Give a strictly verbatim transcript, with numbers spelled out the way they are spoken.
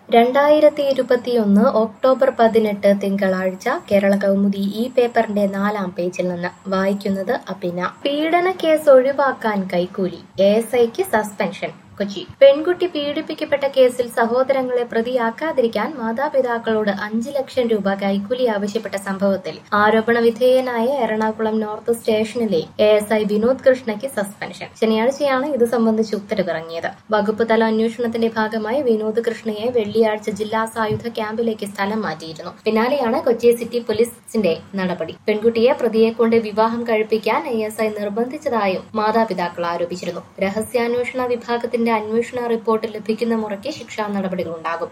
രണ്ടായിരത്തി ഇരുപത്തിയൊന്ന് ഒക്ടോബർ പതിനെട്ട് തിങ്കളാഴ്ച കേരള കൗമുദി ഈ പേപ്പറിന്റെ നാലാം പേജിൽ നിന്ന് വായിക്കുന്നത് അഭിന. പീഡന കേസ് ഒഴിവാക്കാൻ കൈക്കൂലി, എ എസ് ഐക്ക് സസ്പെൻഷൻ. കൊച്ചി. പെൺകുട്ടി പീഡിപ്പിക്കപ്പെട്ട കേസിൽ സഹോദരങ്ങളെ പ്രതിയാക്കാതിരിക്കാൻ മാതാപിതാക്കളോട് അഞ്ച് ലക്ഷം രൂപ കൈക്കൂലി ആവശ്യപ്പെട്ട സംഭവത്തിൽ ആരോപണ വിധേയനായ എറണാകുളം നോർത്ത് സ്റ്റേഷനിലെ എ എസ് ഐ വിനോദ് കൃഷ്ണയ്ക്ക് സസ്പെൻഷൻ. ശനിയാഴ്ചയാണ് ഇത് സംബന്ധിച്ച് ഉത്തരവിറങ്ങിയത്. വകുപ്പ് തല അന്വേഷണത്തിന്റെ ഭാഗമായി വിനോദ് കൃഷ്ണയെ വെള്ളിയാഴ്ച ജില്ലാ സായുധ ക്യാമ്പിലേക്ക് സ്ഥലം മാറ്റിയിരുന്നു. പിന്നാലെയാണ് കൊച്ചി സിറ്റി പോലീസിന്റെ നടപടി. പെൺകുട്ടിയെ പ്രതിയെ കൊണ്ട് വിവാഹം കഴിപ്പിക്കാൻ എ എസ് ഐ നിർബന്ധിച്ചതായും മാതാപിതാക്കൾ ആരോപിച്ചിരുന്നു. രഹസ്യാന്വേഷണ വിഭാഗത്തിന്റെ അന്വേഷണ റിപ്പോർട്ട് ലഭിക്കുന്ന മുറയ്ക്ക് ശിക്ഷാ നടപടികളുണ്ടാകും.